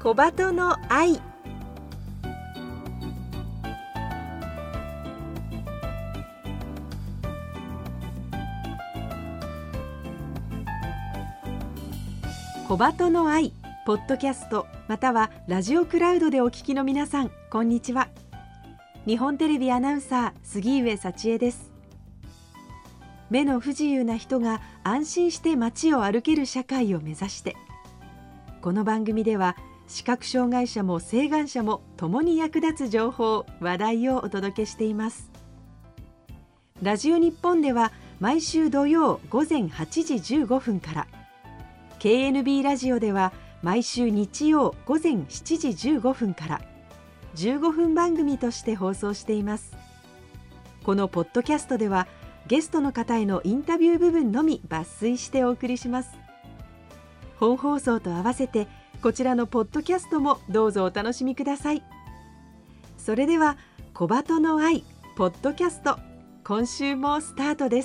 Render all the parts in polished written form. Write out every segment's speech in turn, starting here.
小鳩の愛。小鳩の愛ポッドキャストまたはラジオクラウドでお聞きの皆さん、こんにちは。日本テレビアナウンサー杉上幸恵です。目の不自由な人が安心して街を歩ける社会を目指して、この番組では視覚障害者も晴眼者も共に役立つ情報話題をお届けしています。ラジオ日本では毎週土曜午前8時15分から、 KNB ラジオでは毎週日曜午前7時15分から15分番組として放送しています。このポッドキャストではゲストの方へのインタビュー部分のみ抜粋してお送りします。本放送と合わせてこちらのポッドキャストもどうぞお楽しみください。それでは小鳩の愛ポッドキャスト、今週もスタートです。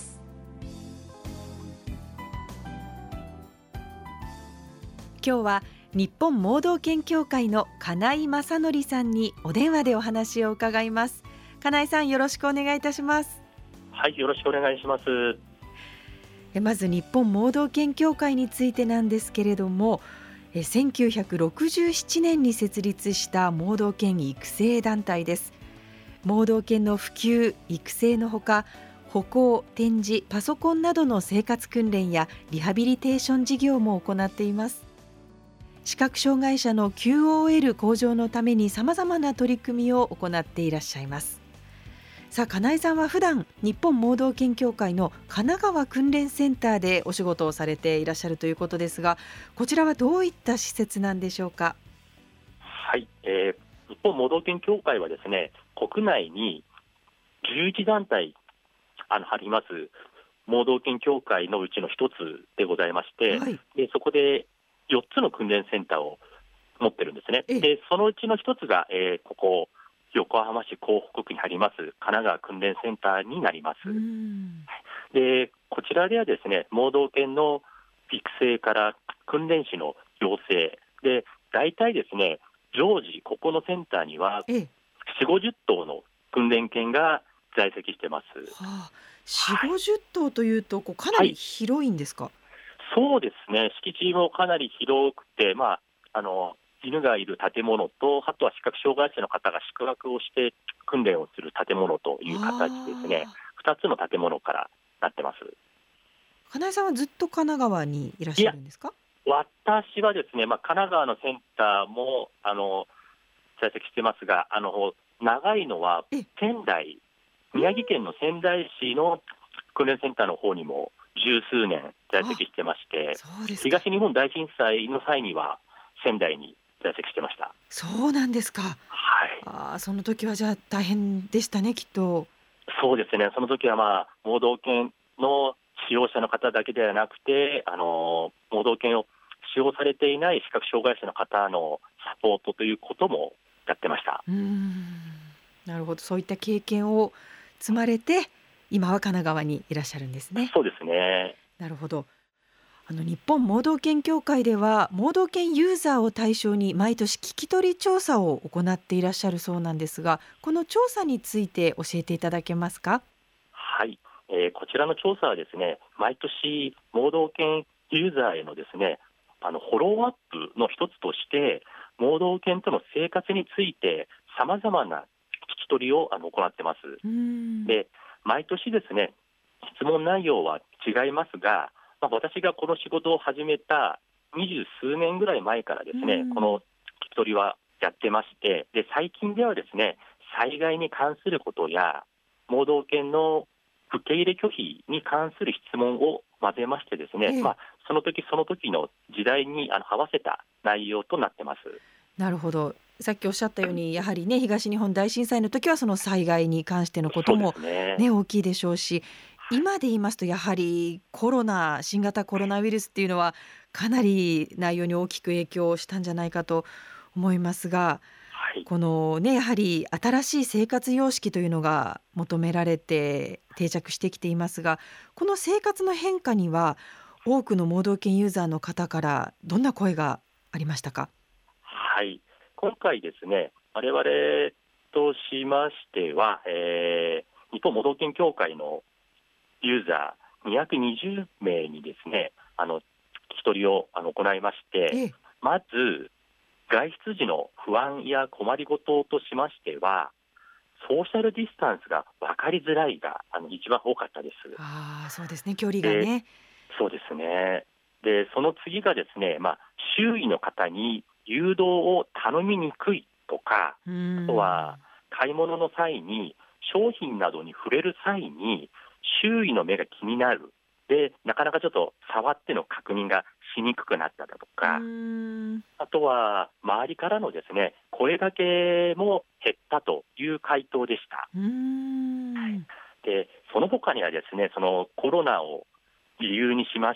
今日は日本盲導犬協会の金井正則さんにお電話でお話を伺います。金井さん、よろしくお願いいたします。 はい、よろしくお願いします。 まず日本盲導犬協会についてなんですけれども、1967年に設立した盲導犬育成団体です。盲導犬の普及・育成のほか、歩行、展示、パソコンなどの生活訓練やリハビリテーション事業も行っています。視覚障害者の QOL 向上のためにさまざまな取り組みを行っていらっしゃいます。さあ、金井さんは普段日本盲導犬協会の神奈川訓練センターでお仕事をされていらっしゃるということですが、こちらはどういった施設なんでしょうか？ はい、日本盲導犬協会はですね、国内に11団体あります盲導犬協会のうちの一つでございまして、はい、でそこで4つの訓練センターを持ってるんですね。でそのうちの一つが、ここ横浜市港北区にあります神奈川訓練センターになります。でこちらではですね、盲導犬の育成から訓練士の養成で、大体ですね、常時ここのセンターには4、50頭の訓練犬が在籍してます。 4、50頭というとかなり広いんですか？はい、 そうですね、敷地もかなり広くて、犬がいる建物と、あとは視覚障害者の方が宿泊をして訓練をする建物という形ですね。2つの建物からなってます。 金井さんはずっと神奈川にいらっしゃるんですか？ 私はですね、神奈川のセンターも在籍してますが、長いのは仙台、宮城県の仙台市の訓練センターの方にも十数年在籍してまして、東日本大震災の際には仙台に在籍してました。 そうなんですか。はい。その時はじゃあ大変でしたね、きっと。 そうですね、その時は盲導犬の使用者の方だけではなくて、盲導犬を使用されていない視覚障害者の方のサポートということもやってました。 なるほど、そういった経験を積まれて今は神奈川にいらっしゃるんですね。 そうですね。 なるほど。日本盲導犬協会では盲導犬ユーザーを対象に毎年聞き取り調査を行っていらっしゃるそうなんですが、この調査について教えていただけますか？ はい、こちらの調査はですね、毎年盲導犬ユーザーへのですね、フォローアップの一つとして盲導犬との生活についてさまざまな聞き取りを行ってます。で毎年ですね、質問内容は違いますが、私がこの仕事を始めた20数年ぐらい前からですね、この聞き取りはやってまして、で最近ではですね、災害に関することや盲導犬の受け入れ拒否に関する質問を混ぜましてですね、その時その時の時代に合わせた内容となってます。 なるほど。さっきおっしゃったように、やはりね、東日本大震災の時はその災害に関してのことも、大きいでしょうし、今で言いますとやはり新型コロナウイルスっていうのはかなり内容に大きく影響したんじゃないかと思いますが、このね、やはり新しい生活様式というのが求められて定着してきていますが、この生活の変化には多くの盲導犬ユーザーの方からどんな声がありましたか？ ははい、今回ですね、我々としましては、日本盲導犬協会のユーザー220名にですね、聞き取りを行いまして、 ええ。 まず外出時の不安や困りごととしましては、ソーシャルディスタンスが分かりづらいが一番多かったです。 ああ、そうですね、距離がで、 ね。 そうですね。で、その次がですね、周囲の方に誘導を頼みにくいとか、 うーあとはん。 買い物の際に商品などに触れる際に周囲の目が気になる。で、なかなかちょっと触っての確認がしにくくなっただとうーか、 ん。 あとは周りからのですね、声掛けも減ったという回答でした。 うーん。 で、その他にはですね、そのコロナを理由にしまして、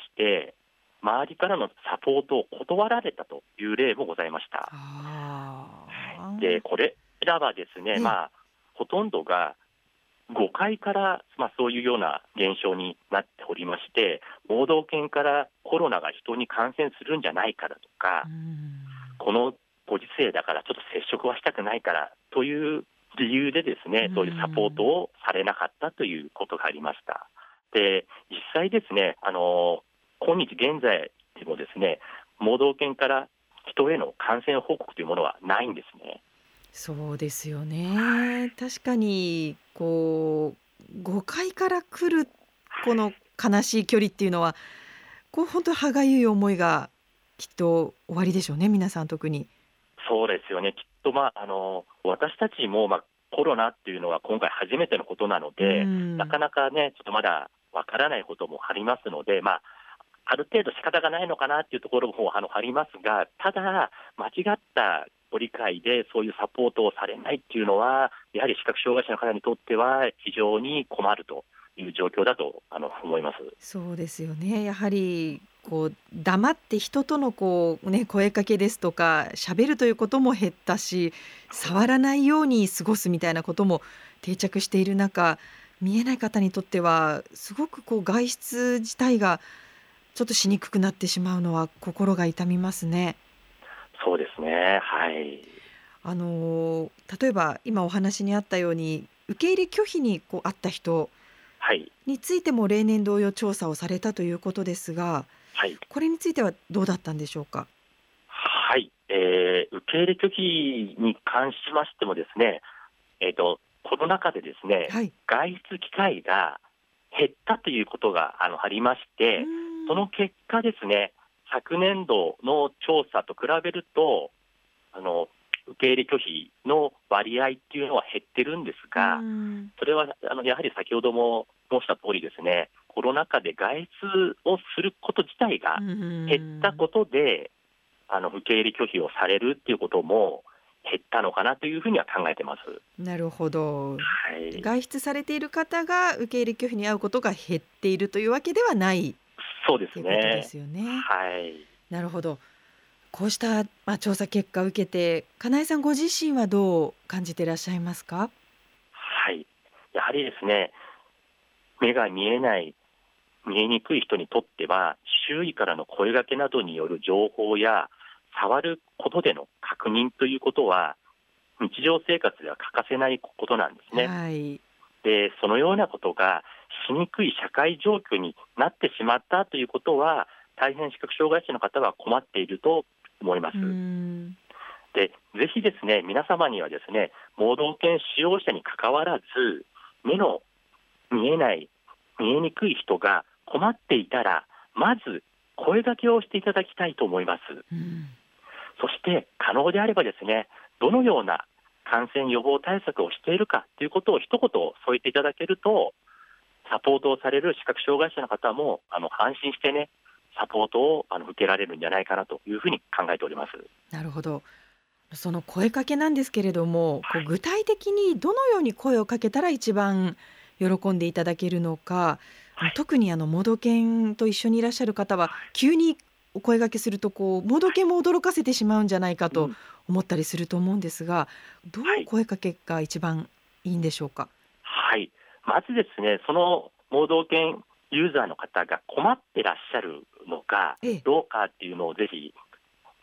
周りからのサポートを断られたという例もございました。 あで、 あ。 これらはですね、 ええ。 ほとんどが誤解から、そういうような現象になっておりまして、盲導犬からコロナが人に感染するんじゃないかだとか、 うーん。 このご時世だからちょっと接触はしたくないからという理由でですうーね、そういうサポートん。 をされなかったということがありました。で、実際ですね、今日現在でもですね、盲導犬から人への感染報告というものはないんですね。 そうですよね。確かに誤解から来るこの悲しい距離っていうのは、本当歯がゆい思いがきっとおありでしょうね、皆さん特に。 そうですよね。きっと、私たちも、コロナっていうのは今回初めてのことなのうで、なん。 かなかね、ちょっとまだわからないこともありますので、ある程度仕方がないのかなっていうところもありますが、ただ、間違ったご理解でそういうサポートをされないっていうのは、やはり視覚障害者の方にとっては非常に困るという状況だと思います。 そうですよね。やはり黙って人との声かけですとか、喋るということも減ったし、触らないように過ごすみたいなことも定着している中、見えない方にとってはすごく外出自体がちょっとしにくくなってしまうのは心が痛みますね。 そうですね。はい。 例えば今お話にあったように、受け入れ拒否にあった人はい。 についても例年同様調査をされたということですが、 はい。 これについてはどうだったんでしょうか？ はい、受け入れ拒否に関しましてもですね、コロナ禍でですね、 はい。 外出機会が減ったということがありましうーて、そん。 の結果ですね、昨年度の調査と比べると、あの受け入れ拒否の割合っていうのは減ってるんですうーが、 ん。 それはやはり先ほども申した通りですね、コロナ禍で外出をすること自体がうー減ったん。 ことで、受け入れ拒否をされるっていうことも減ったのかなというふうには考えてます。 なるほど。 はい。 外出されている方が受け入れ拒否に遭うことが減っているというわけではないっそうですていうことでね。 すよね。 はい。 なるほど。こうした、調査結果を受けて、金井さんご自身はどう感じていらっしゃいますか？ はい。やはりですね、目が見えない、見えにくい人にとっては、周囲からの声掛けなどによる情報や、触ることでの確認ということは、日常生活では欠かせないことなんですね。 はい。 で、そのようなことがしにくい社会状況になってしまったということは、大変視覚障害者の方は困っていると思いまうーす。 ん。 で、ぜひですね、皆様にはですね、盲導犬使用者に関わらず、目の見えない、見えにくい人が困っていたら、まず声掛けをしていただきたいと思います。 うん。 そして可能であればですね、どのような感染予防対策をしているかということを一言添えていただけると、サポートをされる視覚障害者の方も安心してね、サポートを受けられるんじゃないかなというふうに考えております。 なるほど。その声かけなんですけれども、 はい。 具体的にどのように声をかけたら一番喜んでいただけるのか、 はい。 特に盲導犬と一緒にいらっしゃる方は、急にお声掛けすると盲導犬も驚かせてしまうんじゃないかとうん。 思ったりすると思うんですが、どうはい。 声かけが一番いいんでしょうか？ はい。まずですね、その盲導犬ユーザーの方が困ってらっしゃるのかええ。 どうかっていうのをぜひ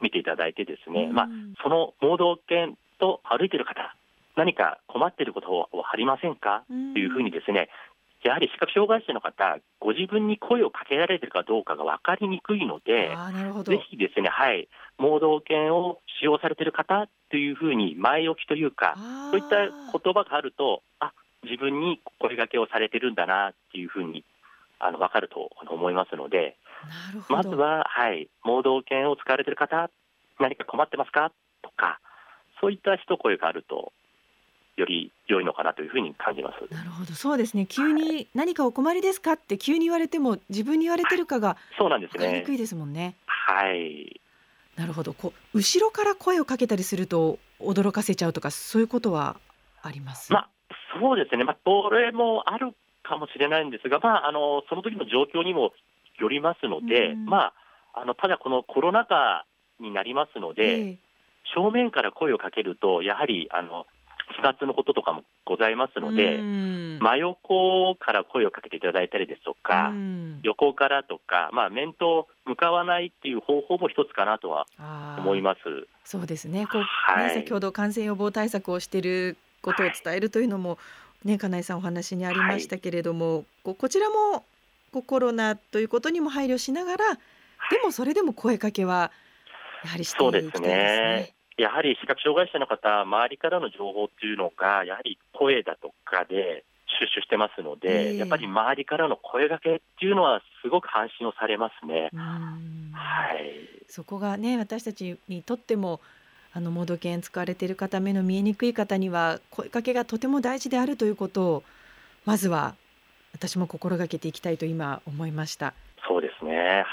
見ていただいてですね、その盲導犬と歩いている方、何か困っていることをありませんかというふうにですね、やはり視覚障害者の方、ご自分に声をかけられているかどうかが分かりにくいので、 なるほど。 ぜひですね、盲導犬を使用されている方というふうに前置きというか、そういった言葉があると、自分に声掛けをされてるんだなっていうふうに分かると思いますので、 なるほど。 まずは、盲導犬を使われている方、何か困ってますかとか、そういった一声があるとより良いのかなというふうに感じます。 なるほど、そうですね。急に何かお困りですかって急に言われても、自分に言われてるかがそうなんです分かりにね。 くいですもんね。なるほど。後ろから声をかけたりすると驚かせちゃうとか、そういうことはあります？ そうですね、それもあるかもしれないんですが、その時の状況にもよりますので、ただこのコロナ禍になりますので、正面から声をかけると、やはり飛沫のこととかもございますので、真横から声をかけていただいたりですとか、横からとか、面と向かわないっていう方法も一つかなとは思います。 そうですね。先ほど感染予防対策をしていることを伝えるというのも、金井さんお話にありましたけれども、こちらもコロナということにも配慮しながら、でもそれでも声かけはやはりしていきたいですね。 やはり視覚障害者の方、周りからの情報っていうのがやはり声だとかで収集してますので、やっぱり周りからの声掛けっていうのはすごく安心をされますね。 そこがね、私たちにとっても盲導犬使われている方、目の見えにくい方には声かけがとても大事であるということを、まずは私も心がけていきたいと今思いました。 そうですね。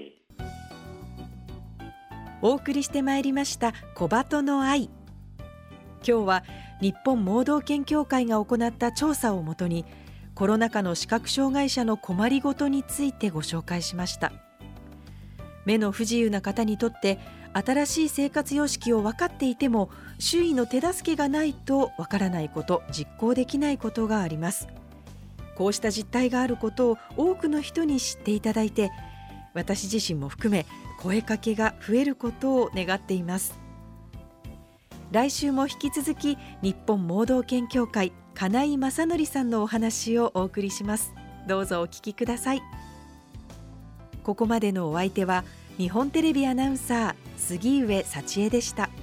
お送りしてまいりました小鳩の愛。今日は日本盲導犬協会が行った調査をもとに、コロナ禍の視覚障害者の困りごとについてご紹介しました。目の不自由な方にとって新しい生活様式を分かっていても、周囲の手助けがないと分からないこと、実行できないことがあります。こうした実態があることを多くの人に知っていただいて、私自身も含め声かけが増えることを願っています。来週も引き続き日本盲導犬協会金井正則さんのお話をお送りします。どうぞお聞きください。ここまでのお相手は日本テレビアナウンサー杉上幸恵でした。